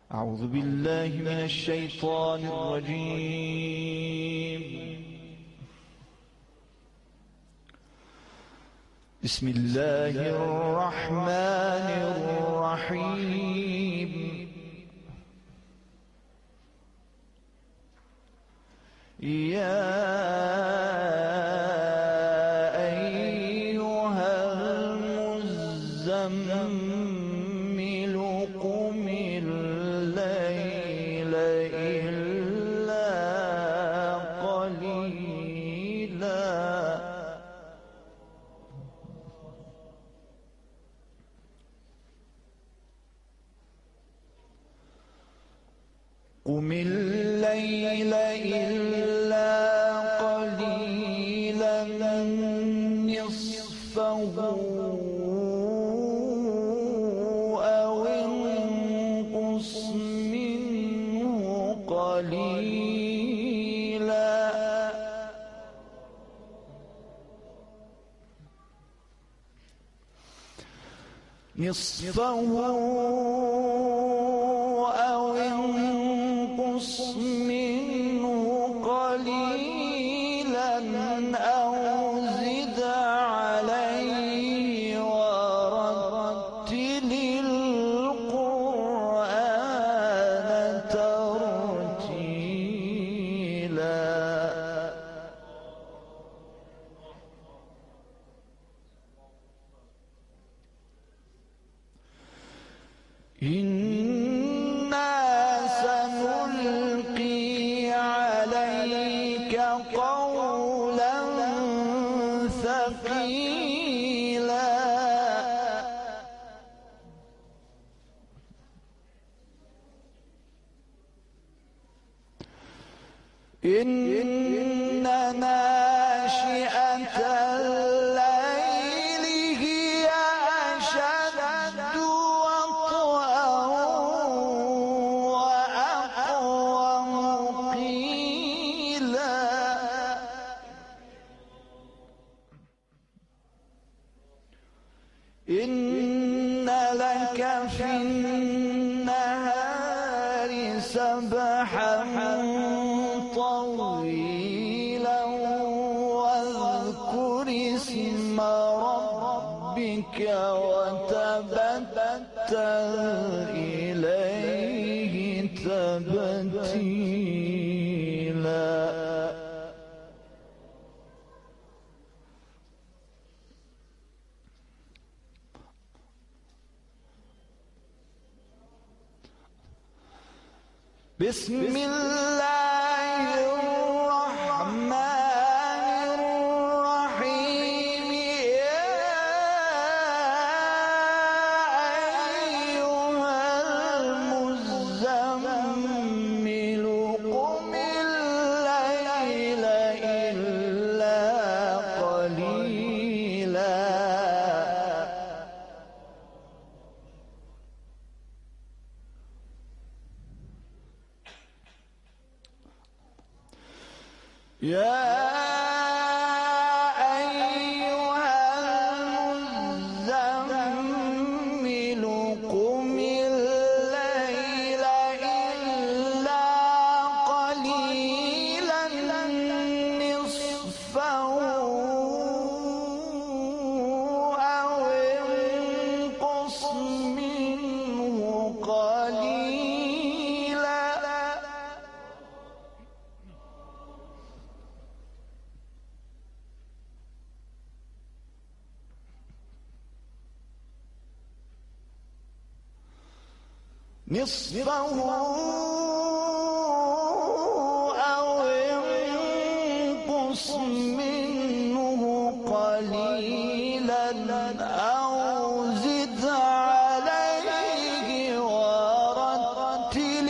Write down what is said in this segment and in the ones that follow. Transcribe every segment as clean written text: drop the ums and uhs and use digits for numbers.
أعوذ بالله من الشيطان الرجيم. بسم الله الرحمن الرحيم. يا أيها المزمل قم الليل إلا قليلا قم الليل إلا قليلا نصفه أو انقص منه قليلا نصفه أو انقص منه قليلا أو زد عليه ورتل القرآن ترتيلا إنا سنلقي عليك قولا ثقيلا إن ناشئة الليل هي أشد وطئا وأقوم قيلا إن لك في النهار سبحا طويلا واذكر اسم ربك وتبتل إليه تبتيلا بسم الله الرحمن الرحيم. يا أيها المزمل قم الليل إلا قليلا يا أيها المزمل قم الليل إلا قليلا نصفه أو انقص منه قليلا نصفه أو انقص منه قليلا أو زد عليه ورتل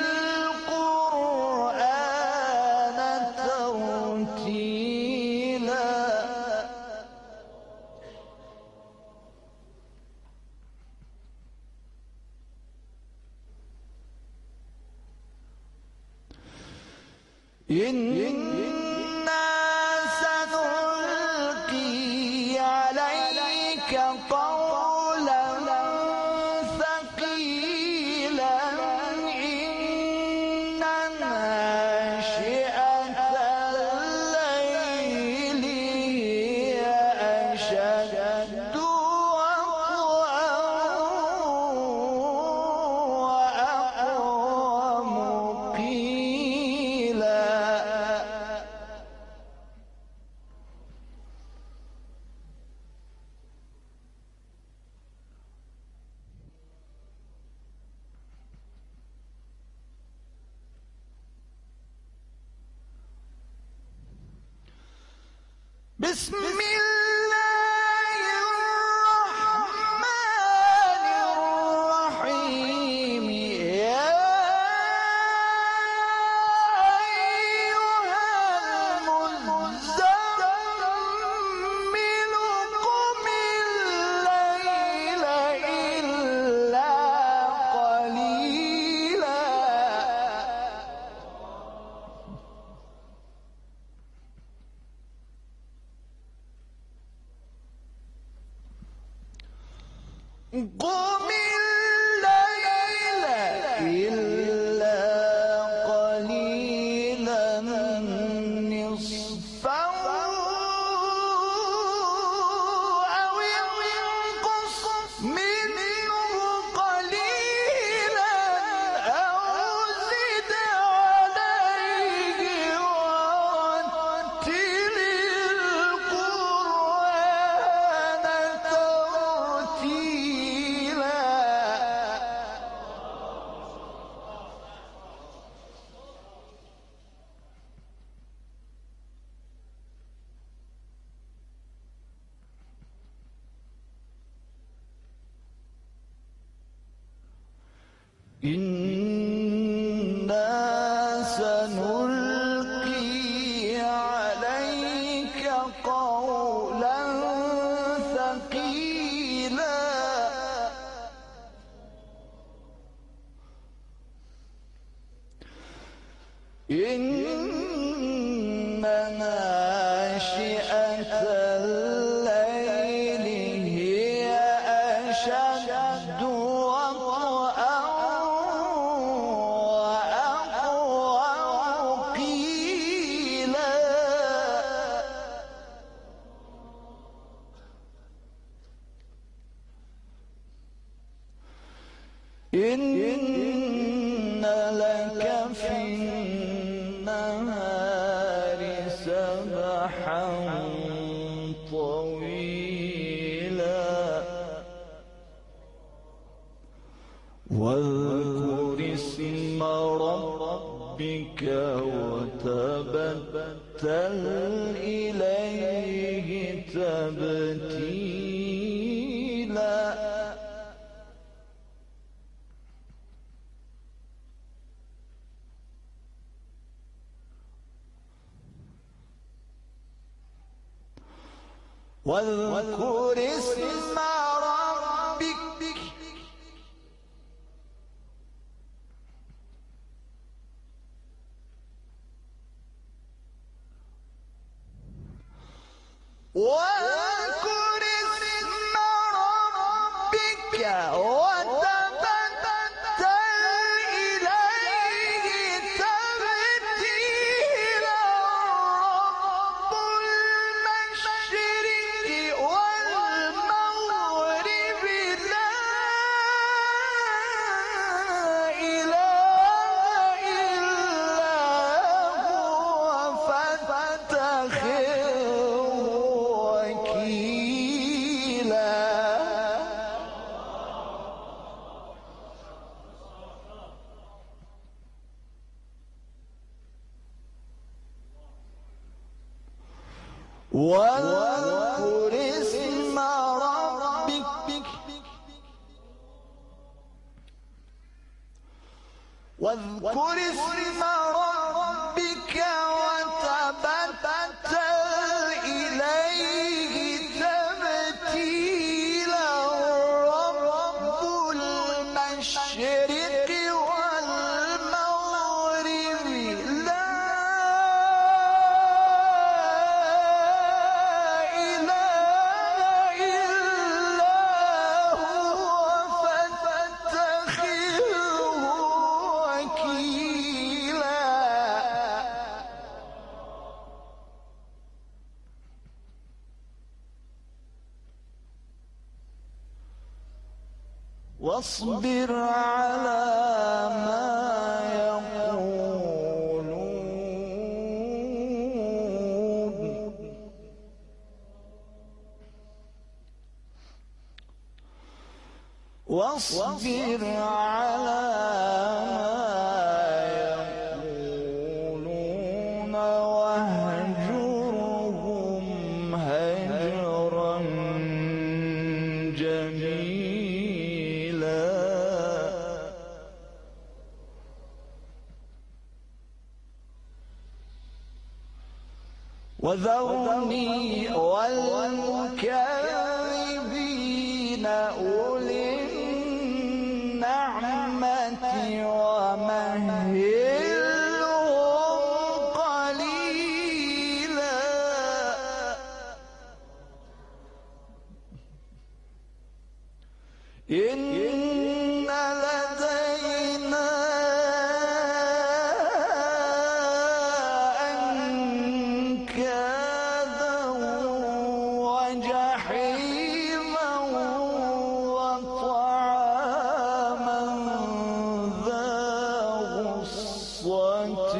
القرآن ترتيلا إنا سنلقي عليك قولا ثقيلا بسم الله الرحمن الرحيم يا أيها المزمل قم الليل إلا قليلا قم الليل إلا قليلا نصفه أو انقص منه قليلا أو زد عليه ورتل القرآن ترتيلا إنا سنلقي عليك قولا ثقيلا إن ناشئة الليل هي أشد وطئا وأقوم قيلا إن لك في النهار سبحا طويلا واذكر اسم ربك وتبتل إليه تبتيلا واذكر اسم ربك واذكر اسم ربك وتبتل إليه تبتيلا رب المشرق والمغرب لا إله إلا هو فاتخذه وكيلا واذكر اسم ربك واذكر اسم ربك وتبتل إليه تبتيلا رب المشرق والمغرب لا إله إلا هو فاتخذه وكيلا واصبر على ما يقولون واصبر على ما يقولون واهجرهم وذرني والمكذبين أولي النعمة ومهلهم قليلا إن لدينا أنكالا وجحيما وطعاما ذا غصة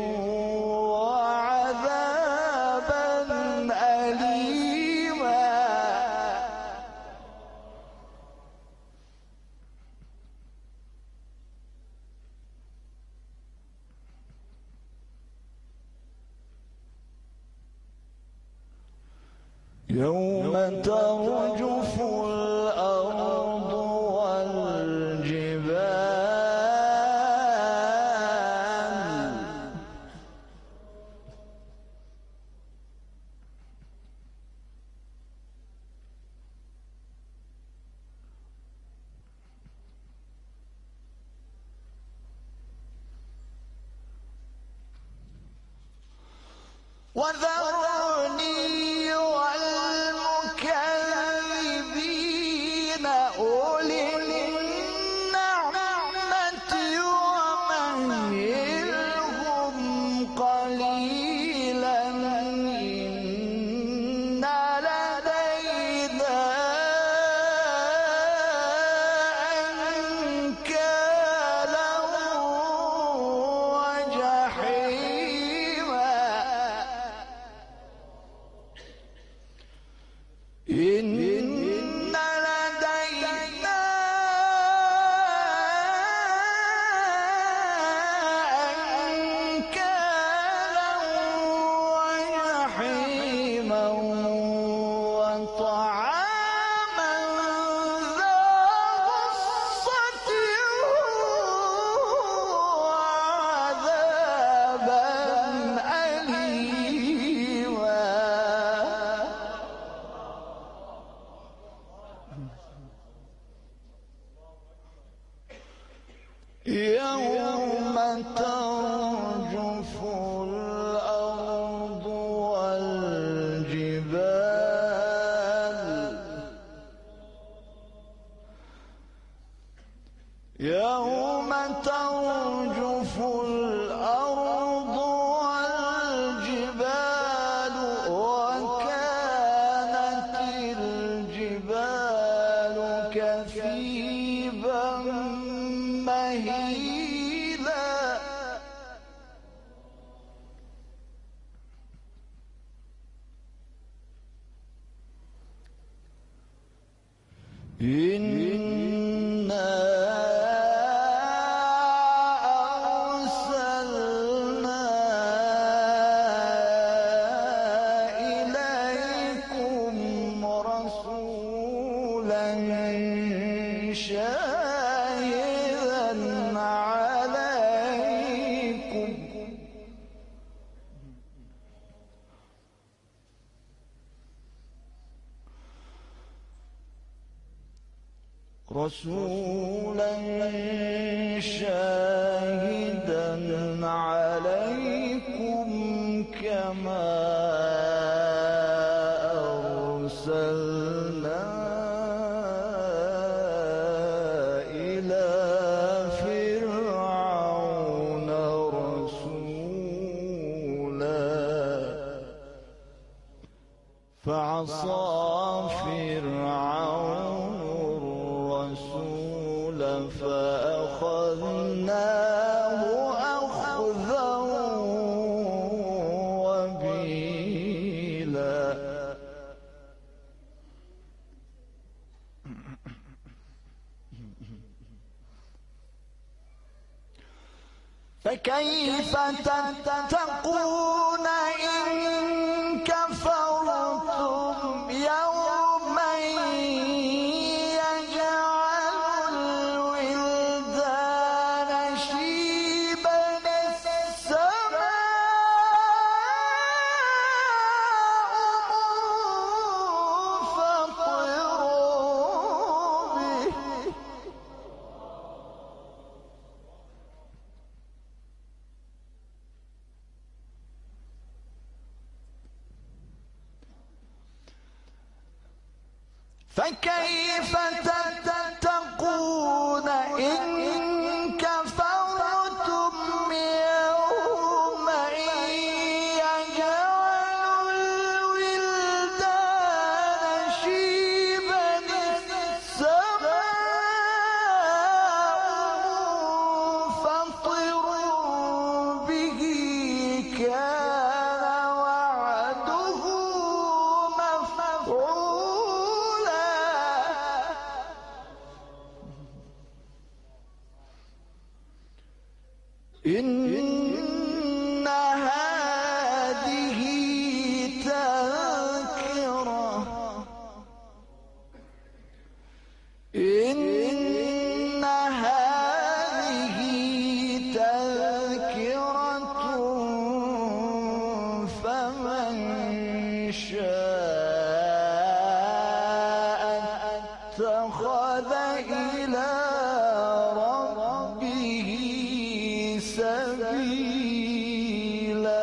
وعذابا أليما يوم ترجف الأرض والجبال وذرني والمكذبين أولي النعمة ومهلهم قليلا إن لدينا أنكالا وجحيما إن لدينا أنكالا وجحيما وطعاما ذا غصة وعذابا أليما يوم ترجف الأرض والجبال يوم ترجف الأرض والجبال وكانت الجبال كثيبا مهيلا إنا أرسلنا إليكم رسولا شاهدا عليكم رسولا شاهدا عليكم كما أرسلنا إلى فرعون رسولا فعصى فرعون الرسول فأخذناه أخذا وبيلا فكيف تتقون إن كفرتم يوما يجعل الولدان شيبا السماء فكيف تتقون إن كفرتم يوما يجعل الولدان شيبا السماء منفطر به كان وعده مفعولا إن هذه تذكرة إن هذه تذكرة فمن شاء اتخذ إلى ربه سبيلا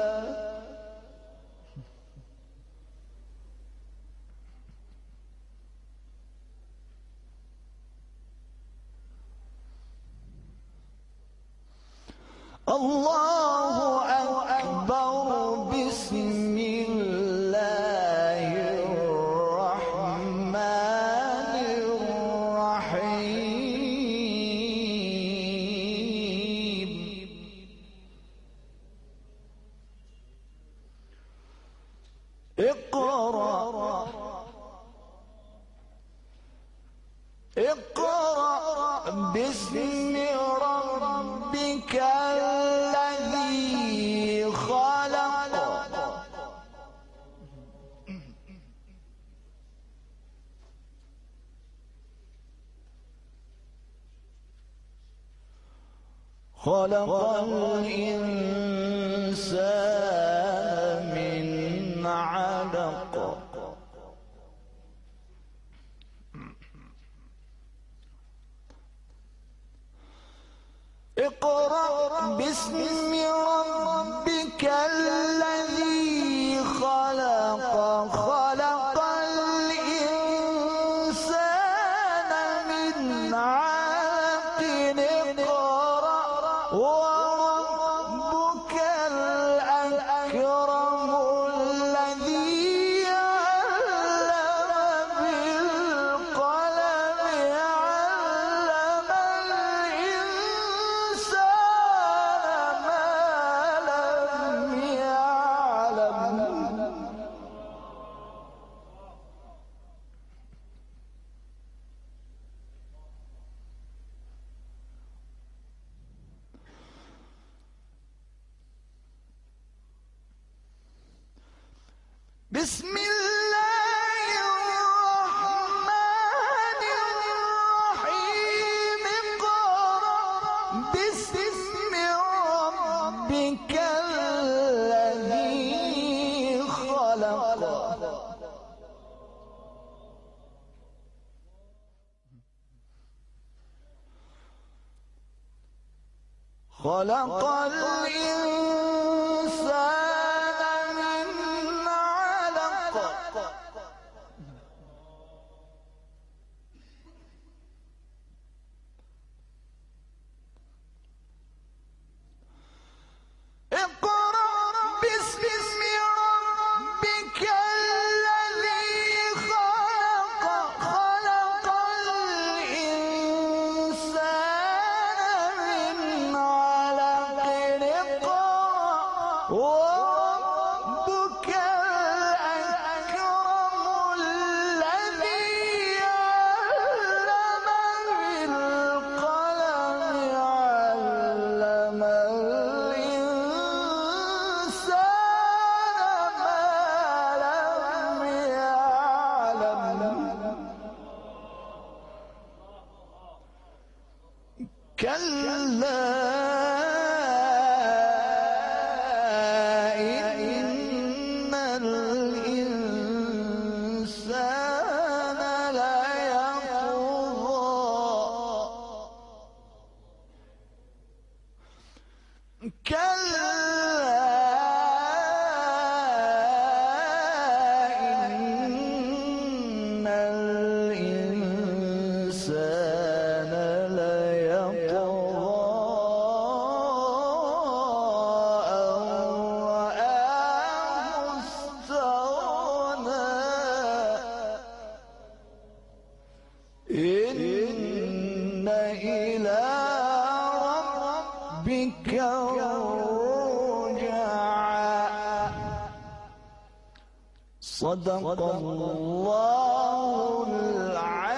الله أكبر بسم الله الرحمن الرحيم اقرأ باسم ربك الذي خلق الإنسان من علق اقرأ باسم ربك الذي خلق الإنسان من علق اقرأ وربك الأكرم الذي علم بالقلم علم الإنسان ما لم يعلم بسم الله الرحمن الرحيم اقرأ باسم ربك الذي خلق الإنسان من علق اقرأ باسم ربك الذي خلق الإنسان من علق اقرأ وربك الأكرم الذي علم بالقلم علم الإنسان ما لم يعلم كلا إن الإنسان ليطغى كلا إن الإنسان ليطغى أن رآه استغنى إن إلى ربك الرجعى. صدق الله العظيم.